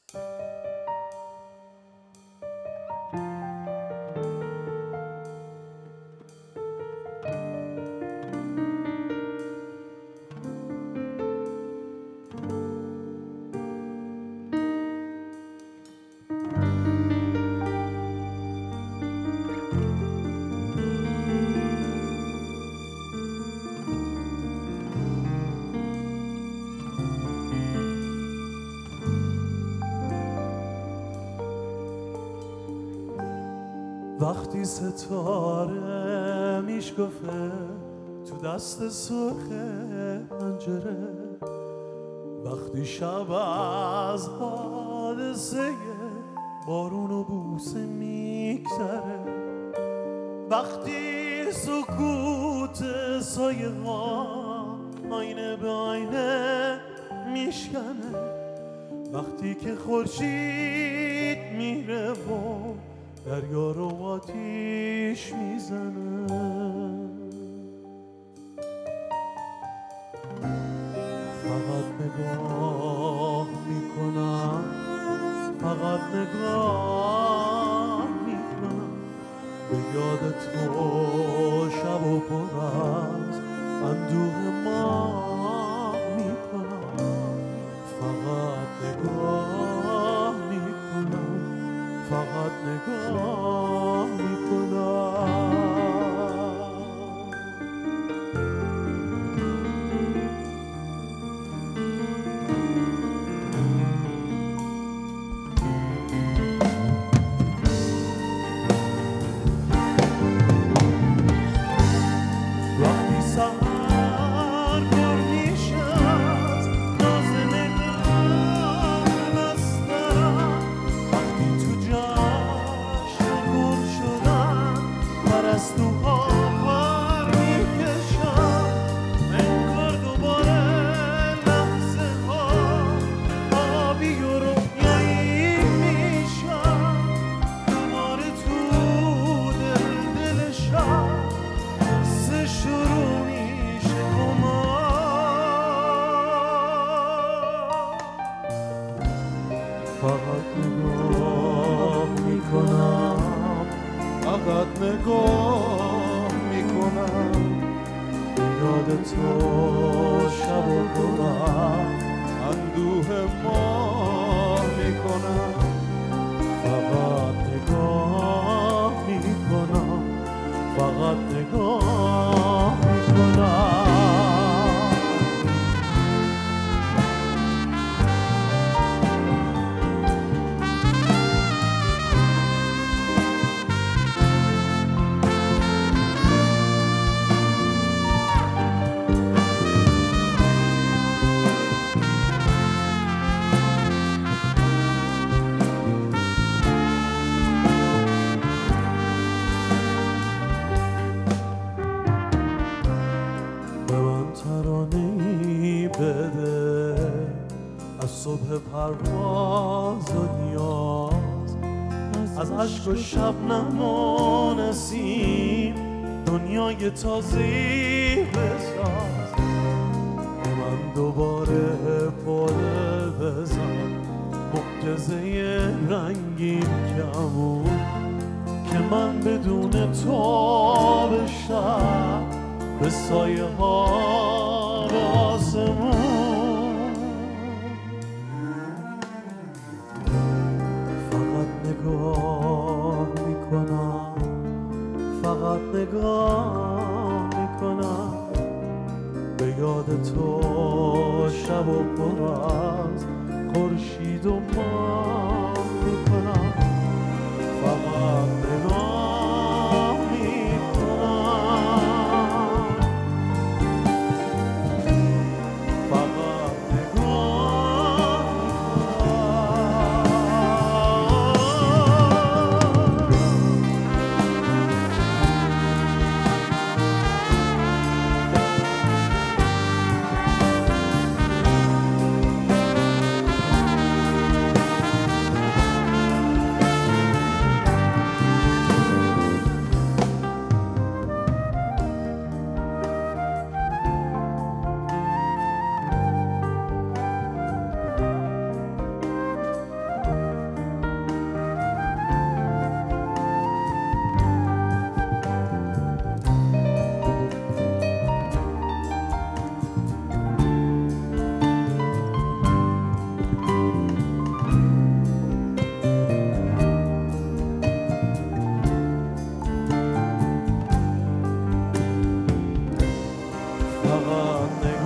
وقتی ستاره میشکفه تو دست سرخ پنجره، وقتی شب از حادثه بارون و بوسه میگذره، وقتی سکوت سایه ها آینه به آینه میشکنه، وقتی که خورشید میره و دریا رو آتیش میزنه، فقط نگاه میکنم، فقط نگاه میکنم به یاد تو شب و پر از اندوه ما میکنم، فقط نگاه میکنم، فقط نگاه میکنم. وقتی سهر پر میشه از ناز نگاه بسترم، وقتی تو جشن گل شدن پرستوها پر میکشن، انگار دوباره لحظه ها آبی و رویایی میشن، دوباره تو دل شب سه شروع میشه فقط نگاه میکنم، فقط نگاه میکنم به یاد تو شب و برم اندوه ما میکنم، فقط نگاه میکنم، فقط نگاه میکنم. به من ترانه‌ای بده از صبح پرواز و نیاز، از عشق و شبنم و نسیم دنیای تازه‌ای بساز، به من دوباره پل بزن معجزه رنگین کمون، که من بدون تو بشم به سایه ها به آسمون، فقط نگاه میکنم، فقط نگاه میکنم به یاد تو شب و پر از خورشید و ماه میکنم، فقط نگاه میکنم، فقط نگاه میکنم. فقط نگاه